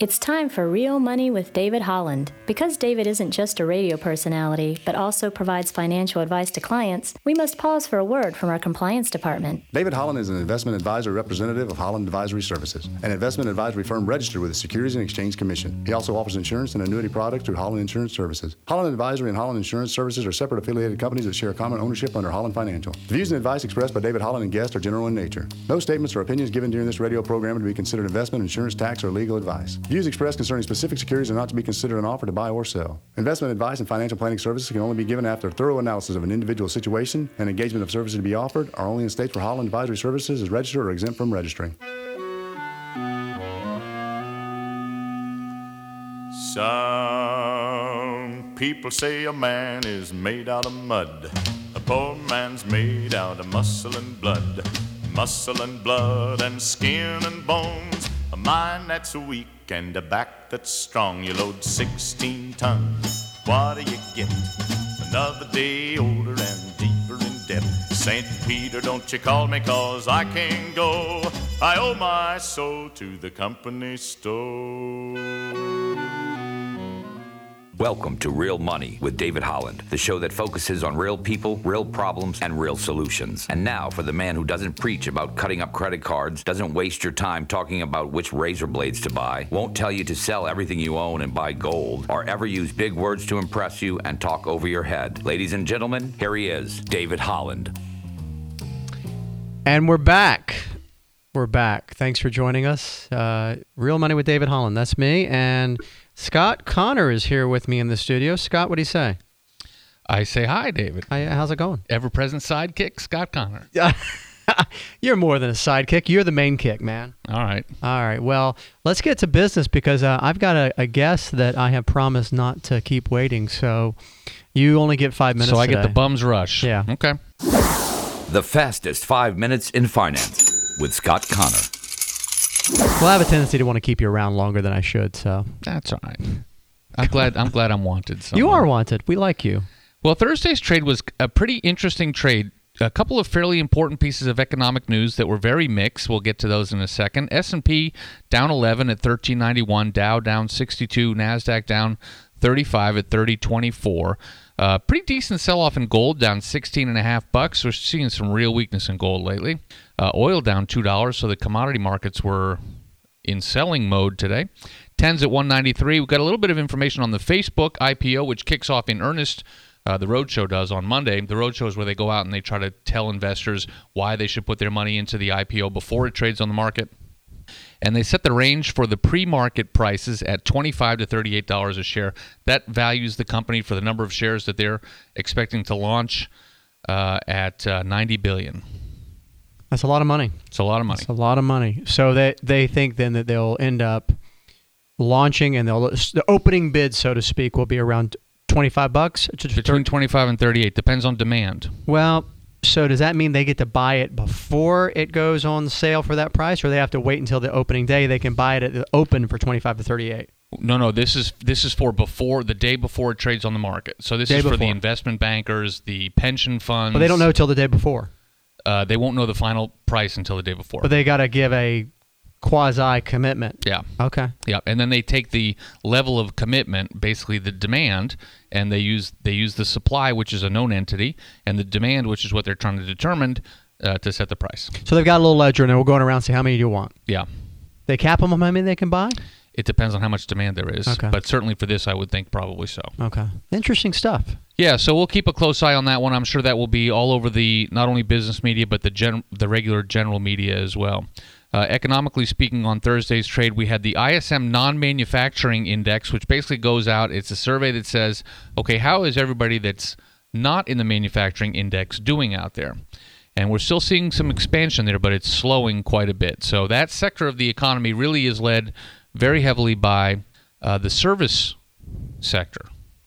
It's time for Real Money with David Holland. Because David isn't just a radio personality, but also provides financial advice to clients, we must pause for a word from our compliance department. David Holland is an investment advisor representative of Holland Advisory Services, an investment advisory firm registered with the Securities and Exchange Commission. He also offers insurance and annuity products through Holland Insurance Services. Holland Advisory and Holland Insurance Services are separate affiliated companies that share common ownership under Holland Financial. The views and advice expressed by David Holland and guests are general in nature. No statements or opinions given during this radio program are to be considered investment, insurance, tax, or legal advice. Views expressed concerning specific securities are not to be considered an offer to buy or sell. Investment advice and financial planning services can only be given after thorough analysis of an individual situation, and engagement of services to be offered are only in states where Holland Advisory Services is registered or exempt from registering. Some people say a man is made out of mud. A poor man's made out of muscle and blood. Muscle and blood and skin and bones. A mind that's weak and a back that's strong. You load 16 tons, what do you get? Another day older and deeper in debt. St. Peter, don't you call me, 'cause I can't go. I owe my soul to the company store. Welcome to Real Money with David Holland, the show that focuses on real people, real problems, and real solutions. And now for the man who doesn't preach about cutting up credit cards, doesn't waste your time talking about which razor blades to buy, won't tell you to sell everything you own and buy gold, or ever use big words to impress you and talk over your head. Ladies and gentlemen, here he is, David Holland. And we're back. We're back. Thanks for joining us. Real Money with David Holland. That's me. And Scott Connor is here with me in the studio. Scott, what do you say? I say hi, David. How's it going? Ever-present sidekick, Scott Connor. You're more than a sidekick. You're the main kick, man. All right. All right. Well, let's get to business because I've got a guest that I have promised not to keep waiting. So you only get 5 minutes So I today. get the bum's rush. Yeah. Okay. The fastest 5 minutes in finance with Scott Connor. Well, I have a tendency to want to keep you around longer than I should, so. That's all right. I'm glad I'm wanted. Somewhere. You are wanted. We like you. Well, Thursday's trade was a pretty interesting trade. A couple of fairly important pieces of economic news that were very mixed. We'll get to those in a second. S&P down 11 at 1391, Dow down 62, NASDAQ down 35 at 3024. Pretty decent sell-off in gold, down $16.50. We're seeing some real weakness in gold lately. Oil down $2, so the commodity markets were in selling mode today. 10's at 193. We've got a little bit of information on the Facebook IPO, which kicks off in earnest. The Roadshow does on Monday. The Roadshow is where they go out and they try to tell investors why they should put their money into the IPO before it trades on the market. And they set the range for the pre-market prices at $25 to $38 a share. That values the company for the number of shares that they're expecting to launch at $90 billion. That's a lot of money. It's a lot of money. It's a lot of money. So they think then that they'll end up launching and the opening bid, so to speak, will be around $25? Between 25 and 38. Depends on demand. Well, so does that mean they get to buy it before it goes on sale for that price, or they have to wait until the opening day? They can buy it at the open for 25 to 38. No. This is for the day before it trades on the market. So this is for the investment bankers, the pension funds. But they don't know till the day before. They won't know the final price until the day before. But they got to give a quasi-commitment. Yeah. Okay. Yeah, and then they take the level of commitment, basically the demand, and they use the supply, which is a known entity, and the demand, which is what they're trying to determine, to set the price. So they've got a little ledger, and they're going around and say, how many do you want? Yeah. They cap them on how many they can buy? It depends on how much demand there is. Okay. But certainly for this, I would think probably so. Okay. Interesting stuff. Yeah, so we'll keep a close eye on that one. I'm sure that will be all over the not only business media, but the regular general media as well. Economically speaking, on Thursday's trade, we had the ISM Non-Manufacturing Index, which basically goes out. It's a survey that says, okay, how is everybody that's not in the manufacturing index doing out there? And we're still seeing some expansion there, but it's slowing quite a bit. So that sector of the economy really is led very heavily by the service sector.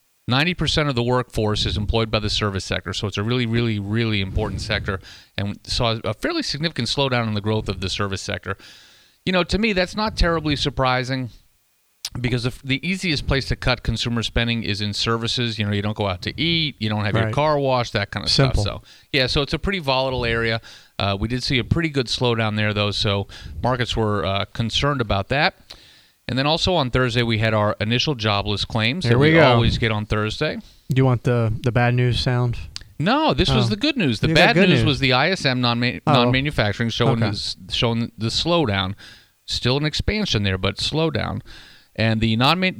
90% of the workforce is employed by the service sector, so it's a really, really, really important sector, and saw a fairly significant slowdown in the growth of the service sector. You know, to me, that's not terribly surprising because the easiest place to cut consumer spending is in services. You know, you don't go out to eat, you don't have your car washed, that kind of stuff. So, yeah, so it's a pretty volatile area. We did see a pretty good slowdown there, though, so markets were concerned about that. And then also on Thursday, we had our initial jobless claims that we we go. always get on Thursday. Do you want the bad news sound? No, this was the good news. The You bad got good news was the ISM non-manufacturing showing Okay. showing the slowdown. Still an expansion there, but slowdown. And the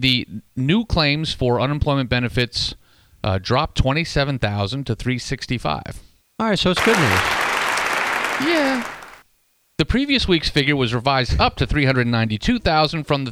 new claims for unemployment benefits dropped 27,000 to 365. All right, so it's good news. Yeah. The previous week's figure was revised up to 392,000 from the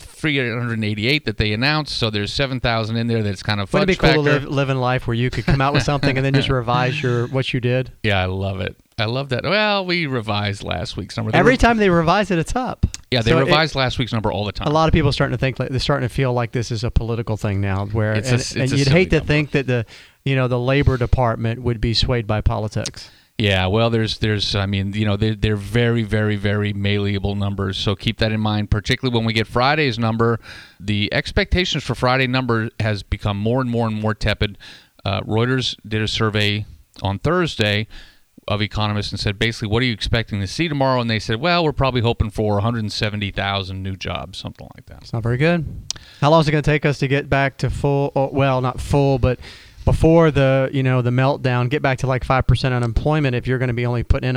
388 that they announced, so there's 7,000 in there that's kind of fudge Wouldn't it be cool factor. to live in life where you could come out with something and then just revise what you did? Yeah, I love it. I love that. Well, we revised last week's number. Every time they revise it, it's up. Yeah, they So revised last week's number all the time. A lot of people are starting to think they're starting to feel like this is a political thing now, where It's a and you'd silly hate to number. think that the Labor Department would be swayed by politics. Yeah, well, there's I mean, they're very, very, very malleable numbers, so keep that in mind, particularly when we get Friday's number. The expectations for Friday number has become more and more and more tepid. Reuters did a survey on Thursday of economists and said, basically, what are you expecting to see tomorrow? And they said, well, we're probably hoping for 170,000 new jobs, something like that. It's not very good. How long is it going to take us to get back to full, well, not full, but before the meltdown, get back to like 5% unemployment if you're going to be only putting in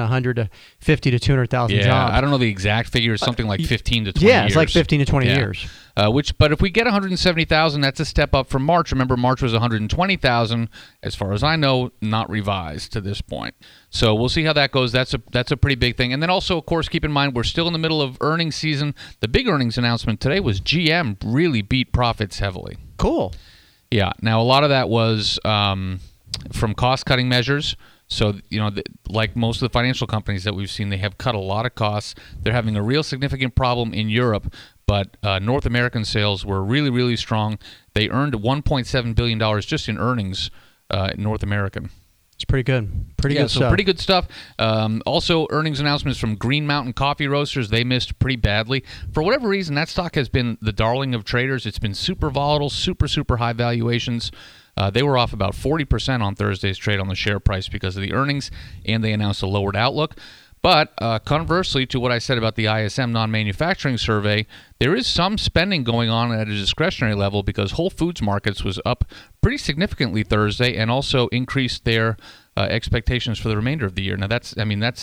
150 to 200,000 jobs? I don't know the exact figure. It's something like 15 to 20 years. Yeah, it's like 15 to 20 years. But if we get 170,000, that's a step up from March. Remember, March was 120,000. As far as I know, not revised to this point. So we'll see how that goes. That's a pretty big thing. And then also, of course, keep in mind we're still in the middle of earnings season. The big earnings announcement today was GM really beat profits heavily. Cool. Yeah. Now, a lot of that was from cost-cutting measures. So, like most of the financial companies that we've seen, they have cut a lot of costs. They're having a real significant problem in Europe, but North American sales were really, really strong. They earned $1.7 billion just in earnings in North American. It's pretty good. Pretty good so stuff. pretty good stuff. Also, earnings announcements from Green Mountain Coffee Roasters. They missed pretty badly. For whatever reason, that stock has been the darling of traders. It's been super volatile, super, super high valuations. They were off about 40% on Thursday's trade on the share price because of the earnings, and they announced a lowered outlook. But conversely to what I said about the ISM non-manufacturing survey, there is some spending going on at a discretionary level because Whole Foods Markets was up pretty significantly Thursday and also increased their expectations for the remainder of the year. Now, that's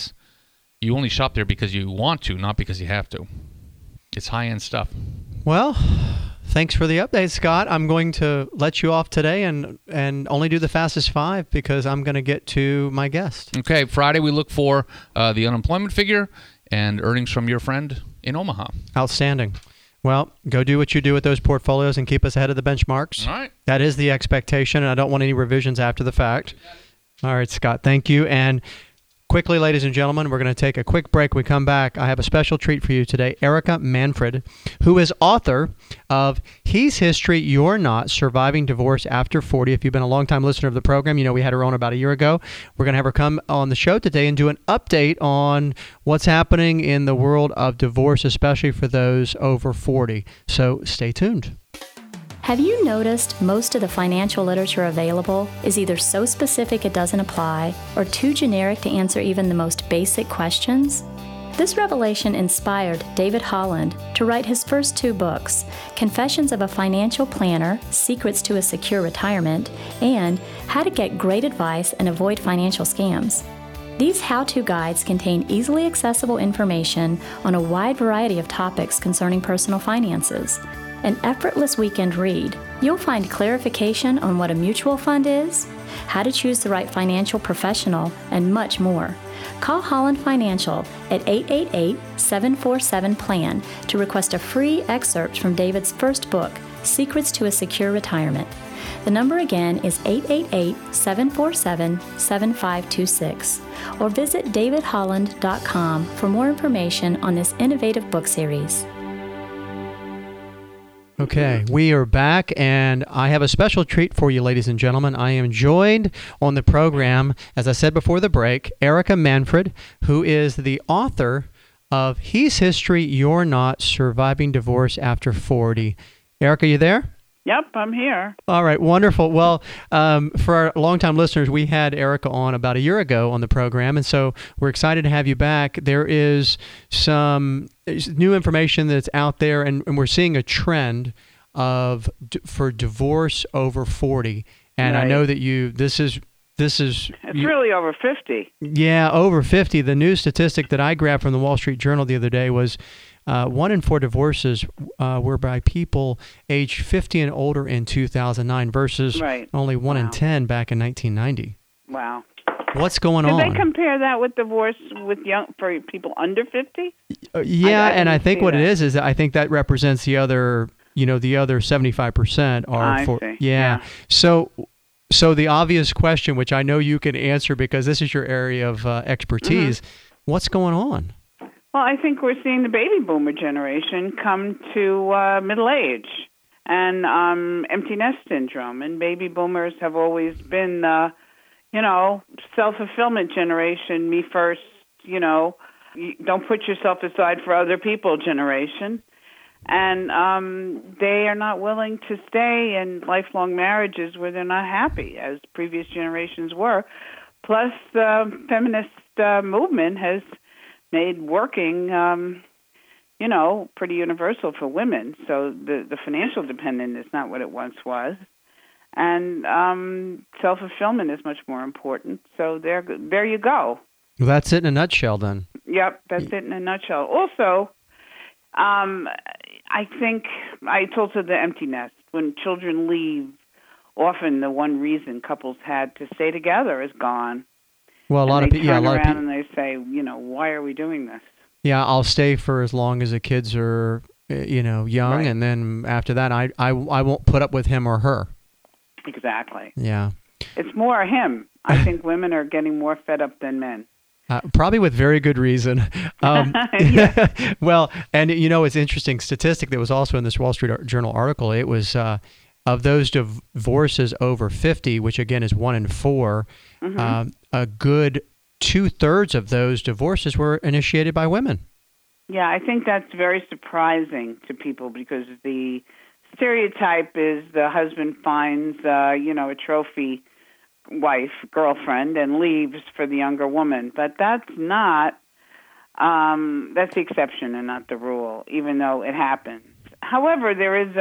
you only shop there because you want to, not because you have to. It's high-end stuff. Well, thanks for the update, Scott. I'm going to let you off today and only do the fastest five because I'm going to get to my guest. Okay, Friday we look for the unemployment figure and earnings from your friend in Omaha. Outstanding. Well, go do what you do with those portfolios and keep us ahead of the benchmarks. All right. That is the expectation, and I don't want any revisions after the fact. All right, Scott, thank you. And quickly, ladies and gentlemen, we're going to take a quick break. When we come back, I have a special treat for you today. Erica Manfred, who is author of He's History, You're Not, Surviving Divorce After 40. If you've been a long-time listener of the program, you know we had her on about a year ago. We're going to have her come on the show today and do an update on what's happening in the world of divorce, especially for those over 40. So stay tuned. Have you noticed most of the financial literature available is either so specific it doesn't apply or too generic to answer even the most basic questions? This revelation inspired David Holland to write his first two books, Confessions of a Financial Planner, Secrets to a Secure Retirement, and How to Get Great Advice and Avoid Financial Scams. These how-to guides contain easily accessible information on a wide variety of topics concerning personal finances. An effortless weekend read, you'll find clarification on what a mutual fund is, how to choose the right financial professional, and much more. Call Holland Financial at 888-747-PLAN to request a free excerpt from David's first book, Secrets to a Secure Retirement. The number again is 888-747-7526. Or visit davidholland.com for more information on this innovative book series. Okay, we are back, and I have a special treat for you, ladies and gentlemen. I am joined on the program, as I said before the break, Erica Manfred, who is the author of He's History, You're Not, Surviving Divorce After 40. Erica, you there? Yep, I'm here. All right, wonderful. Well, for our longtime listeners, we had Erica on about a year ago on the program, and so we're excited to have you back. There is some new information that's out there, and we're seeing a trend for divorce over 40. And I know that this is it's really over 50. Yeah, over 50. The new statistic that I grabbed from the Wall Street Journal the other day was 1 in 4 divorces were by people aged 50 and older in 2009 versus only 1 in 10 back in 1990. Wow. What's going on? Did they compare that with divorce for people under 50? Yeah, I think what it is I think that represents the other 75% are for. Yeah. So the obvious question, which I know you can answer because this is your area of expertise, what's going on? Well, I think we're seeing the baby boomer generation come to middle age and empty nest syndrome. And baby boomers have always been, self-fulfillment generation, me first, don't put yourself aside for other people generation. And they are not willing to stay in lifelong marriages where they're not happy, as previous generations were. Plus, the feminist movement has made working, pretty universal for women. So the financial dependent is not what it once was. And self-fulfillment is much more important. So there you go. Well, that's it in a nutshell, then. Yep, that's it in a nutshell. Also, I think it's also the empty nest. When children leave, often the one reason couples had to stay together is gone. Well, a lot of people and they say, why are we doing this? Yeah, I'll stay for as long as the kids are, young, and then after that, I won't put up with him or her. Exactly. Yeah. It's more him. I think women are getting more fed up than men. Probably with very good reason. Well, and it's interesting statistic that was also in this Wall Street Journal article. It was of those divorces over 50, which again is 1 in 4, a good 2/3 of those divorces were initiated by women. Yeah, I think that's very surprising to people because the stereotype is the husband finds, a trophy wife, girlfriend, and leaves for the younger woman. But that's not, that's the exception and not the rule, even though it happens. However, there is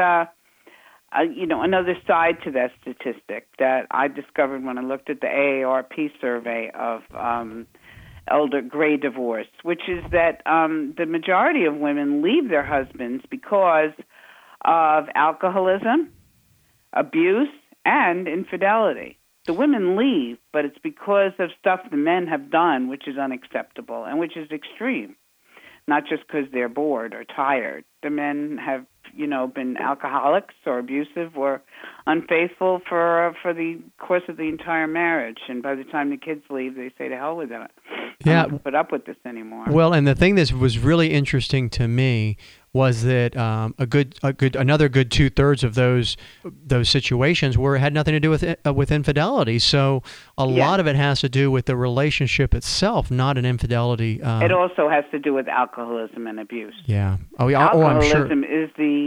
another side to that statistic that I discovered when I looked at the AARP survey of elder gray divorce, which is that the majority of women leave their husbands because of alcoholism, abuse, and infidelity. The women leave, but it's because of stuff the men have done, which is unacceptable and which is extreme, not just because they're bored or tired. The men have, been alcoholics or abusive or unfaithful for the course of the entire marriage. And by the time the kids leave, they say, to hell with it. Yeah. I don't put up with this anymore. Well, and the thing that was really interesting to me was that another good 2/3 of those situations had nothing to do with infidelity. So a lot of it has to do with the relationship itself, not an infidelity. It also has to do with alcoholism and abuse. Yeah. Alcoholism is the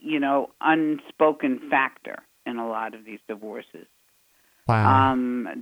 unspoken factor in a lot of these divorces. Wow.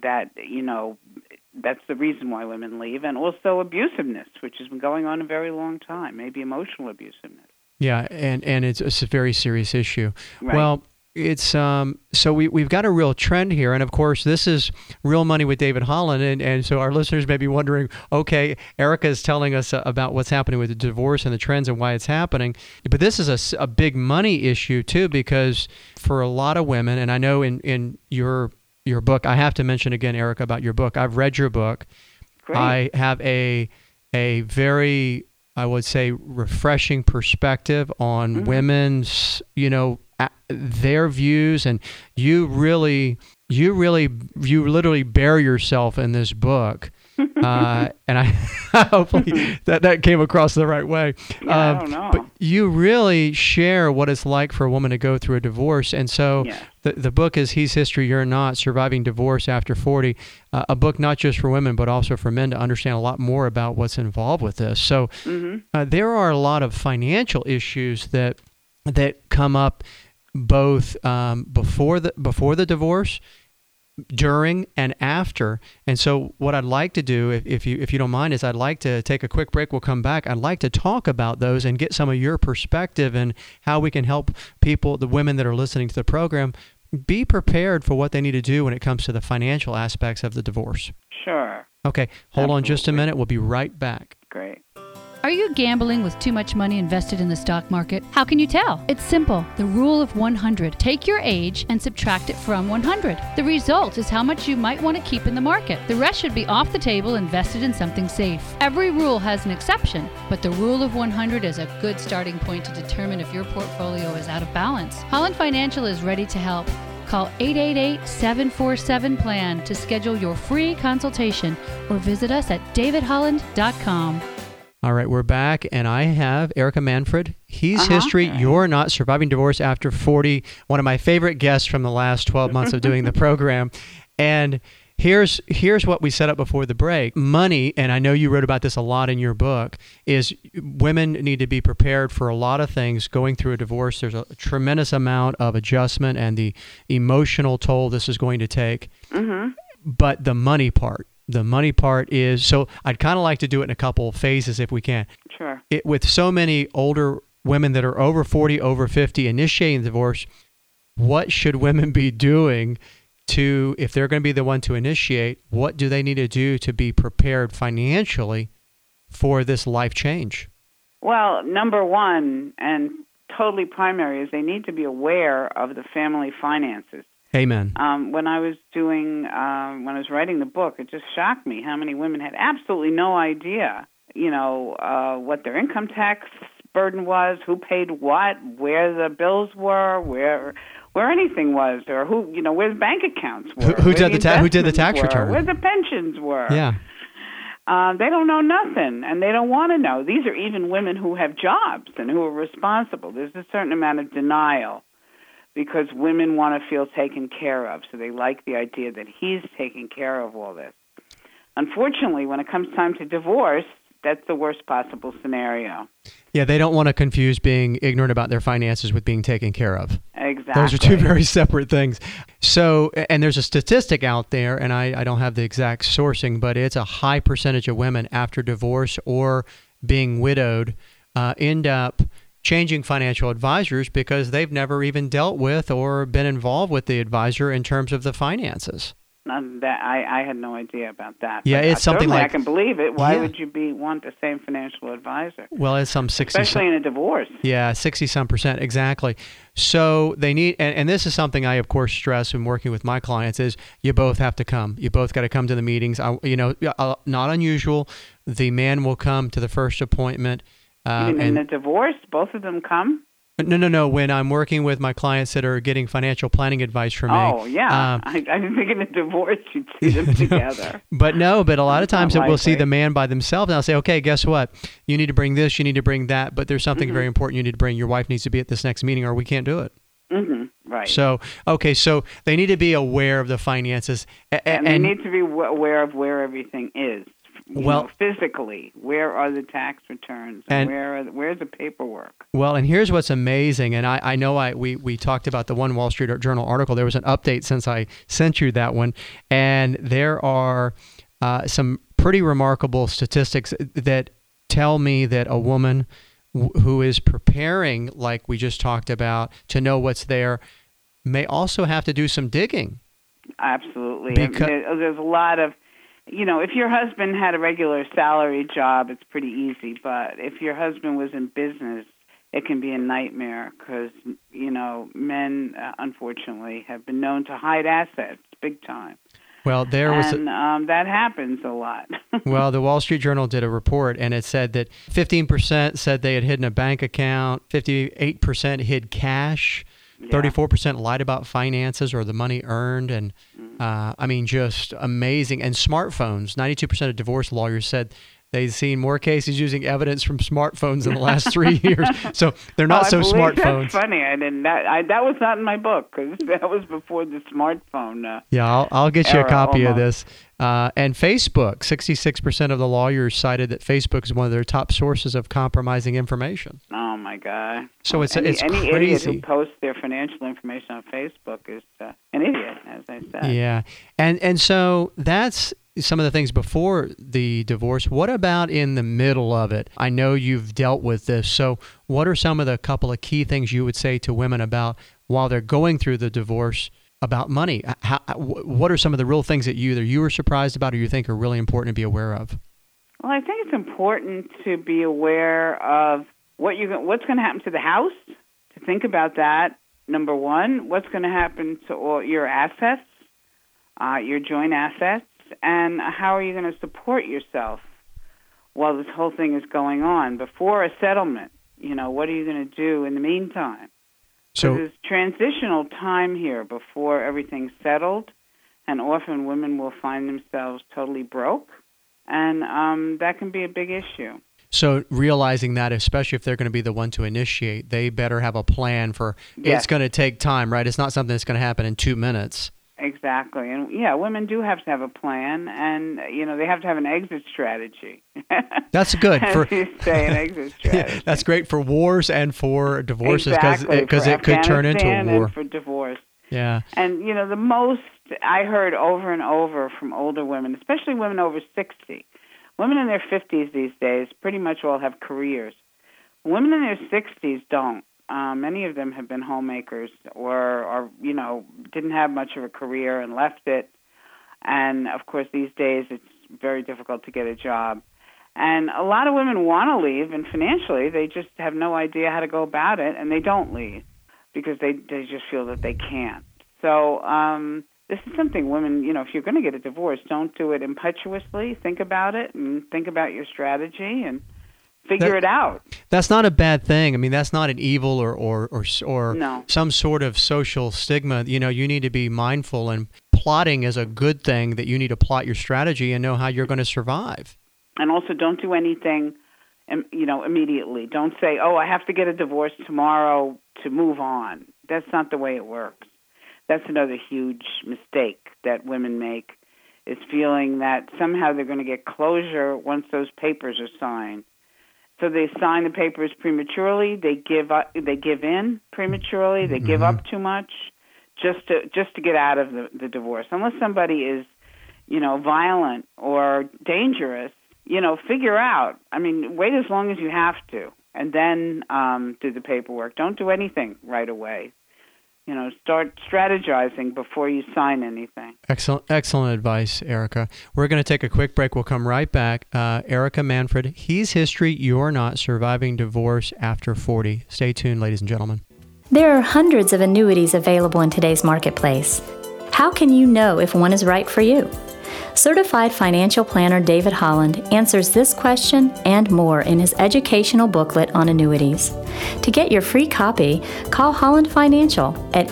That's the reason why women leave, and also abusiveness, which has been going on a very long time, maybe emotional abusiveness. Yeah, and it's a very serious issue. Right. Well, it's so we've got a real trend here, and of course this is Real Money with David Holland, and so our listeners may be wondering, okay, Erica is telling us about what's happening with the divorce and the trends and why it's happening, but this is a big money issue too, because for a lot of women, and I know in your book, I have to mention again, Erica, about your book. I've read your book. Great. I have a very, I would say, refreshing perspective on women's, their views, and you literally bear yourself in this book. And I hopefully that came across the right way. Yeah, I don't know. But you really share what it's like for a woman to go through a divorce. And so the book is He's History, You're Not, Surviving Divorce After 40, a book not just for women, but also for men to understand a lot more about what's involved with this. So there are a lot of financial issues that come up both before the divorce during and after. And so what I'd like to do, if you don't mind, is I'd like to take a quick break. We'll come back. I'd like to talk about those and get some of your perspective and how we can help people, the women that are listening to the program, be prepared for what they need to do when it comes to the financial aspects of the divorce. Sure. Okay, hold on just a minute. We'll be right back. Great. Are you gambling with too much money invested in the stock market? How can you tell? It's simple. The rule of 100. Take your age and subtract it from 100. The result is how much you might want to keep in the market. The rest should be off the table, invested in something safe. Every rule has an exception, but the rule of 100 is a good starting point to determine if your portfolio is out of balance. Holland Financial is ready to help. Call 888-747-PLAN to schedule your free consultation or visit us at davidholland.com. All right, we're back, and I have Erica Manfred. He's History, You're Not, Surviving Divorce After 40, one of my favorite guests from the last 12 months of doing the program. And here's what we set up before the break. Money, and I know you wrote about this a lot in your book, is women need to be prepared for a lot of things going through a divorce. There's a tremendous amount of adjustment and the emotional toll this is going to take. Mm-hmm. But the money part is, so I'd kind of like to do it in a couple of phases if we can. Sure. With so many older women that are over 40, over 50, initiating the divorce, what should women be doing to, if they're going to be the one to initiate, what do they need to do to be prepared financially for this life change? Well, number one, and totally primary, is they need to be aware of the family finances. Amen. When I was writing the book, it just shocked me how many women had absolutely no idea, what their income tax burden was, who paid what, where the bills were, where anything was, or where the bank accounts were, who did the tax return, where the pensions were. Yeah. They don't know nothing, and they don't want to know. These are even women who have jobs and who are responsible. There's a certain amount of denial, because women want to feel taken care of, so they like the idea that he's taking care of all this. Unfortunately, when it comes time to divorce, that's the worst possible scenario. Yeah, they don't want to confuse being ignorant about their finances with being taken care of. Exactly. Those are two very separate things. So, and there's a statistic out there, and I don't have the exact sourcing, but it's a high percentage of women after divorce or being widowed end up changing financial advisors because they've never even dealt with or been involved with the advisor in terms of the finances. I had no idea about that. Yeah, but it's something like, I can believe it. Why would you want the same financial advisor? Well, it's some 60, especially in a divorce. Yeah, 60-some% exactly. So they need, and this is something I of course stress when working with my clients, is you both have to come. You both got to come to the meetings. Not unusual. The man will come to the first appointment. In the divorce, both of them come? No. When I'm working with my clients that are getting financial planning advice from me. Oh, yeah. I didn't think in a divorce you'd see them together. But a lot of times we'll see the man by themselves, and I'll say, okay, guess what? You need to bring this, you need to bring that, but there's something very important you need to bring. Your wife needs to be at this next meeting or we can't do it. Mm-hmm. Right. So they need to be aware of the finances. And they need to be aware of where everything is. Physically, where are the tax returns? And where's the paperwork? Well, and here's what's amazing, and I know we talked about the one Wall Street Journal article. There was an update since I sent you that one, and there are some pretty remarkable statistics that tell me that a woman who is preparing, like we just talked about, to know what's there, may also have to do some digging. Absolutely. There's a lot of... if your husband had a regular salary job, it's pretty easy. But if your husband was in business, it can be a nightmare because, men, unfortunately, have been known to hide assets big time. Well, that happens a lot. Well, the Wall Street Journal did a report, and it said that 15% said they had hidden a bank account, 58% hid cash, 34% lied about finances or the money earned, and just amazing. And smartphones, 92% of divorce lawyers said they've seen more cases using evidence from smartphones in the last 3 years. So they're not so smartphones. That's funny. That was not in my book because that was before the smartphone. I'll get you a copy of this. And Facebook, 66% of the lawyers cited that Facebook is one of their top sources of compromising information. Oh my God! So it's any crazy. Idiot who posts their financial information on Facebook is an idiot, as I said. Yeah, and so that's some of the things before the divorce. What about in the middle of it? I know you've dealt with this. So what are some of the couple of key things you would say to women about while they're going through the divorce about money? What are some of the real things that either you were surprised about or you think are really important to be aware of? Well, I think it's important to be aware of what's going to happen to the house, to think about that. Number one, what's going to happen to all your assets, your joint assets, and how are you going to support yourself while this whole thing is going on before a settlement? What are you going to do in the meantime? So there's transitional time here before everything's settled, and often women will find themselves totally broke, and that can be a big issue. So realizing that, especially if they're going to be the one to initiate, they better have a plan for It's going to take time, right? It's not something that's going to happen in 2 minutes. Exactly. And women do have to have a plan, and they have to have an exit strategy. That's good for you say, an exit strategy. That's great for wars and for divorces because it could turn into a war. And for divorce. Yeah. And the most I heard over and over from older women, especially women over 60. Women in their 50s these days pretty much all have careers. Women in their 60s don't. Many of them have been homemakers or didn't have much of a career and left it. And, of course, these days it's very difficult to get a job. And a lot of women want to leave, and financially they just have no idea how to go about it, and they don't leave because they just feel that they can't. So this is something women, if you're going to get a divorce, don't do it impetuously. Think about it and think about your strategy and figure it out. That's not a bad thing. I mean, that's not an evil or no. some sort of social stigma. You need to be mindful, and plotting is a good thing, that you need to plot your strategy and know how you're going to survive. And also don't do anything, immediately. Don't say, I have to get a divorce tomorrow to move on. That's not the way it works. That's another huge mistake that women make, is feeling that somehow they're going to get closure once those papers are signed. So they sign the papers prematurely. They give in prematurely. They give up too much, just to get out of the divorce. Unless somebody is, violent or dangerous, figure out. I mean, wait as long as you have to, and then do the paperwork. Don't do anything right away. Start strategizing before you sign anything. Excellent advice, Erica. We're going to take a quick break. We'll come right back. Erica Manfred, He's History, You're Not, Surviving Divorce After 40. Stay tuned, ladies and gentlemen. There are hundreds of annuities available in today's marketplace. How can you know if one is right for you? Certified financial planner David Holland answers this question and more in his educational booklet on annuities. To get your free copy, call Holland Financial at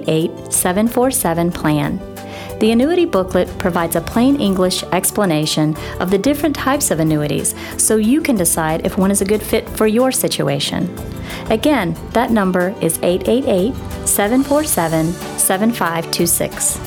888-747-PLAN. The annuity booklet provides a plain English explanation of the different types of annuities so you can decide if one is a good fit for your situation. Again, that number is 888-747-7526.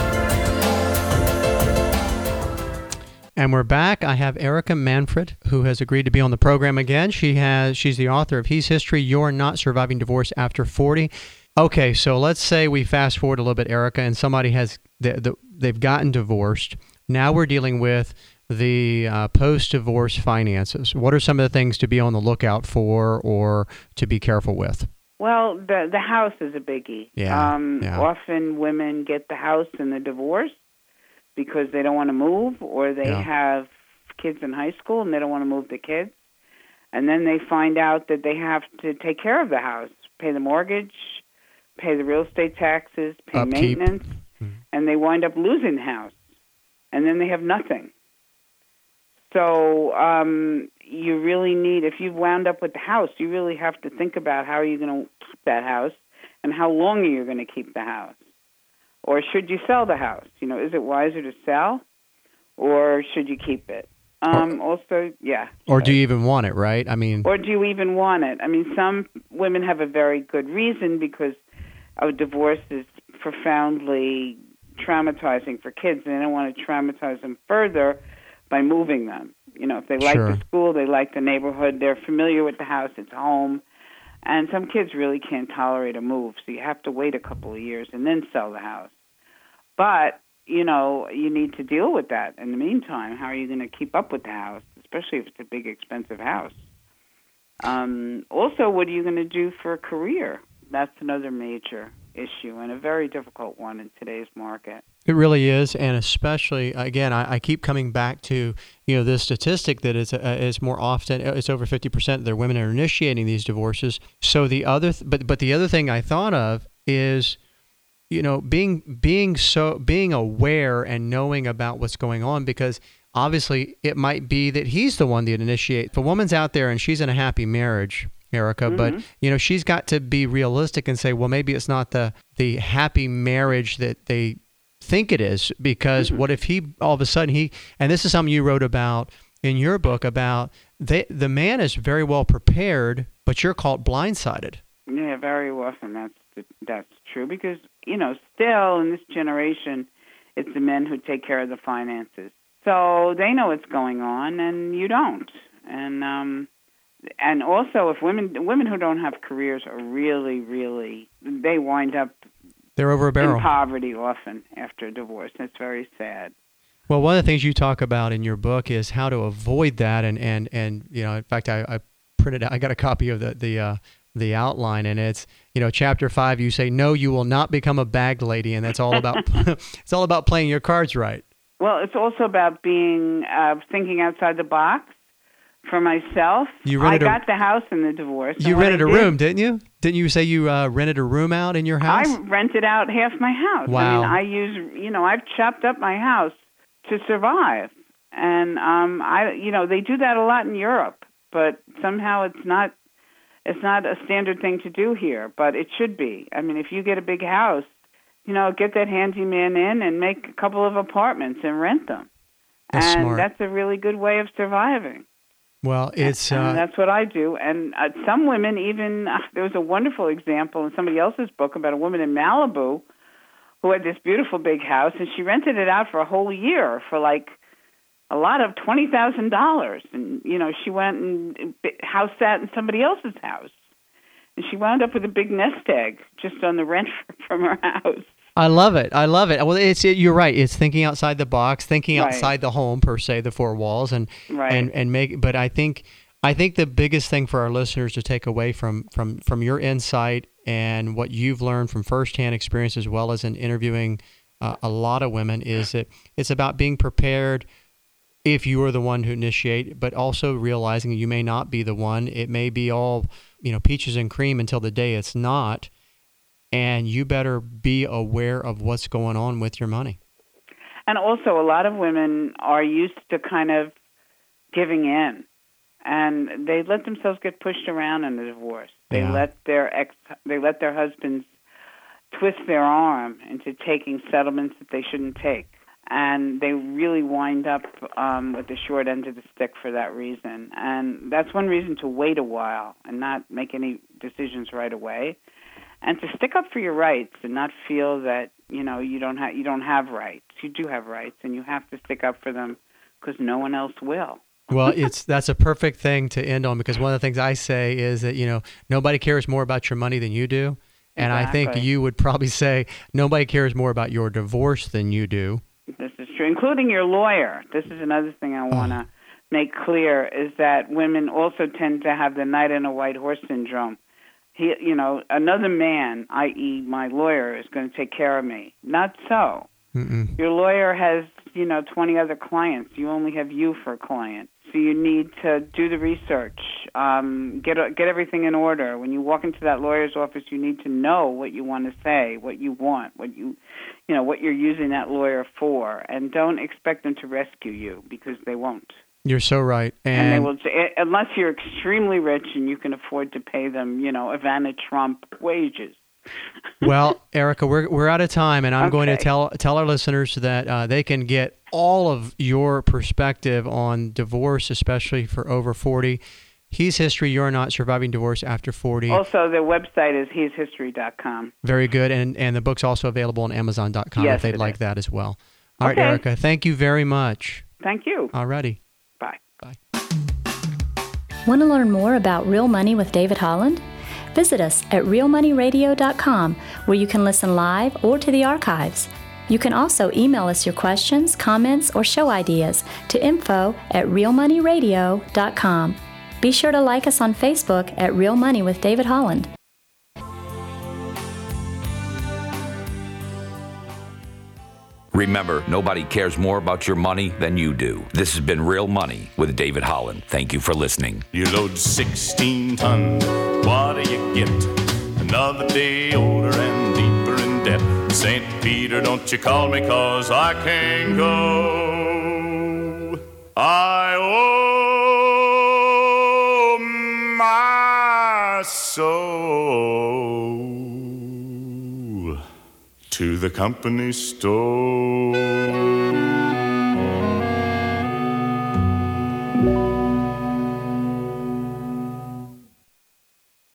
And we're back. I have Erica Manfred, who has agreed to be on the program again. She's the author of He's History, You're Not, Surviving Divorce After 40. Okay, so let's say we fast forward a little bit, Erica, and somebody they've gotten divorced. Now we're dealing with the post-divorce finances. What are some of the things to be on the lookout for or to be careful with? Well, the house is a biggie. Yeah. Often women get the house in the divorce because they don't want to move, or they have kids in high school and they don't want to move the kids. And then they find out that they have to take care of the house, pay the mortgage, pay the real estate taxes, pay upkeep, maintenance, and they wind up losing the house. And then they have nothing. So you really need, if you've wound up with the house, you really have to think about how you're going to keep that house and how long are you going to keep the house. Or should you sell the house? Is it wiser to sell, or should you keep it? Or do you even want it, right? Or do you even want it? Some women have a very good reason because a divorce is profoundly traumatizing for kids, and they don't want to traumatize them further by moving them. You know, if they like the school, they like the neighborhood, they're familiar with the house, it's home. And some kids really can't tolerate a move, so you have to wait a couple of years and then sell the house. But, you know, you need to deal with that. In the meantime, how are you going to keep up with the house, especially if it's a big, expensive house? Also, what are you going to do for a career? That's another major issue and a very difficult one in today's market. It really is, and especially, again, I keep coming back to, you know, this statistic that is more often, it's over 50% of their women are initiating these divorces. So the other, but the other thing I thought of is, you know, being aware and knowing about what's going on, because obviously it might be that he's the one that initiates. If a woman's out there and she's in a happy marriage, Erica, but you know, she's got to be realistic and say, well, maybe it's not the happy marriage that they think it is, because what if he all of a sudden and this is something you wrote about in your book about the man is very well prepared, but you're caught blindsided. Yeah, very often that's true, because, you know, still in this generation, it's the men who take care of the finances. So they know what's going on, and you don't. And also, if women who don't have careers are really, really, they wind up, they're over a barrel, in poverty often after a divorce. It's very sad. Well, one of the things you talk about in your book is how to avoid that, and you know, in fact, I printed out, I got a copy of the outline, and it's, you know, chapter 5. You say, no, you will not become a bag lady, and that's all about it's all about playing your cards right. Well, it's also about being thinking outside the box. For myself, I got the house in the divorce. You rented a room, didn't you? Didn't you say you rented a room out in your house? I rented out half my house. Wow. I mean, I've chopped up my house to survive. And, they do that a lot in Europe, but somehow it's not a standard thing to do here, but it should be. I mean, if you get a big house, you know, get that handyman in and make a couple of apartments and rent them. That's smart. That's a really good way of surviving. Well, it's and that's what I do. And some women even, there was a wonderful example in somebody else's book about a woman in Malibu who had this beautiful big house, and she rented it out for a whole year for like a lot of $20,000. And, you know, she went and house sat in somebody else's house. And she wound up with a big nest egg just on the rent from her house. I love it. Well, you're right. It's thinking outside the box, thinking outside the home per se, the four walls, and make. But I think the biggest thing for our listeners to take away from your insight and what you've learned from firsthand experience, as well as in interviewing a lot of women, is that it's about being prepared if you are the one who initiate, but also realizing you may not be the one. It may be all, you know, peaches and cream until the day it's not. And you better be aware of what's going on with your money. And also, a lot of women are used to kind of giving in, and they let themselves get pushed around in a divorce. They let their husbands twist their arm into taking settlements that they shouldn't take, and they really wind up with the short end of the stick for that reason. And that's one reason to wait a while and not make any decisions right away. And to stick up for your rights and not feel that, you know, you don't have rights. You do have rights, and you have to stick up for them because no one else will. Well, that's a perfect thing to end on, because one of the things I say is that, you know, nobody cares more about your money than you do. And I think you would probably say nobody cares more about your divorce than you do. This is true, including your lawyer. This is another thing I want to make clear, is that women also tend to have the knight in a white horse syndrome. Another man, i.e. my lawyer, is going to take care of me. Not so. Mm-mm. Your lawyer has, 20 other clients. You only have you for a client. So you need to do the research, get everything in order. When you walk into that lawyer's office, you need to know what you want to say, what you want, what you're using that lawyer for. And don't expect them to rescue you, because they won't. You're so right. And they will, unless you're extremely rich and you can afford to pay them, Ivana Trump wages. Well, Erica, we're out of time, and I'm going to tell our listeners that they can get all of your perspective on divorce, especially for over 40, He's History, You're Not, Surviving Divorce After 40. Also, the website is he'shistory.com. Very good. And the book's also available on Amazon.com if they'd like that as well. All right, Erica, thank you very much. Thank you. All righty. Bye. Bye. Want to learn more about Real Money with David Holland? Visit us at realmoneyradio.com, where you can listen live or to the archives. You can also email us your questions, comments, or show ideas to info@realmoneyradio.com. Be sure to like us on Facebook at Real Money with David Holland. Remember, nobody cares more about your money than you do. This has been Real Money with David Holland. Thank you for listening. You load 16 tons, what do you get? Another day older and deeper in debt. St. Peter, don't you call me, 'cause I can't go. I owe my soul to the company store.